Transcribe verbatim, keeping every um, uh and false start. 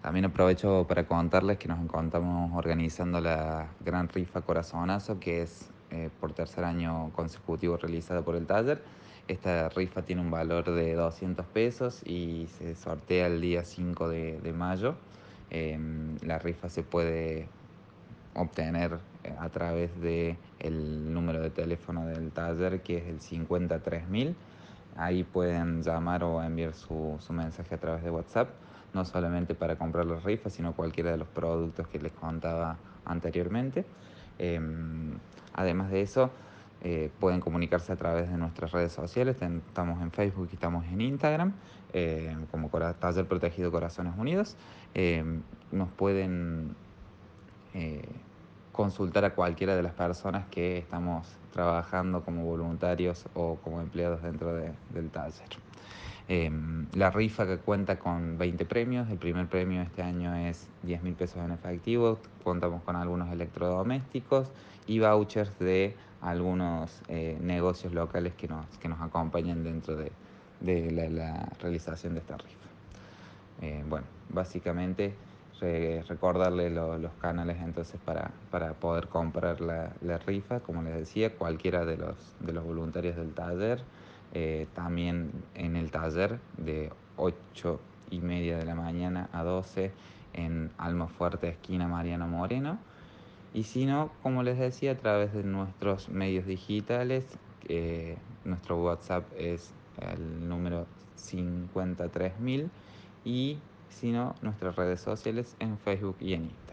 También aprovecho para contarles que nos encontramos organizando la Gran Rifa Corazonazo, que es eh, por tercer año consecutivo realizada por el taller. Esta rifa tiene un valor de doscientos pesos y se sortea el día cinco de, de mayo. Eh, la rifa se puede obtener eh, a través del número de teléfono del taller, que es el cincuenta tres mil. Ahí pueden llamar o enviar su, su mensaje a través de WhatsApp, no solamente para comprar las rifas, sino cualquiera de los productos que les contaba anteriormente. Eh, Además de eso, eh, pueden comunicarse a través de nuestras redes sociales. Estamos en Facebook y estamos en Instagram, eh, como Taller Protegido Corazones Unidos. Eh, nos pueden eh, consultar a cualquiera de las personas que estamos trabajando como voluntarios o como empleados dentro de, del taller. Eh, la rifa que cuenta con veinte premios. El primer premio este año es diez mil pesos en efectivo. Contamos con algunos electrodomésticos y vouchers de algunos eh, negocios locales que nos, que nos acompañan dentro de, de la, la realización de esta rifa. Eh, bueno, básicamente re recordarle lo, los canales entonces para, para poder comprar la, la, rifa, como les decía, cualquiera de los, de los voluntarios del taller, eh, también en el taller de ocho y media de la mañana a doce en Almafuerte, esquina Mariano Moreno. Y si no, como les decía, a través de nuestros medios digitales, eh, nuestro WhatsApp es el número cincuenta y tres mil, y si no, nuestras redes sociales en Facebook y en Instagram.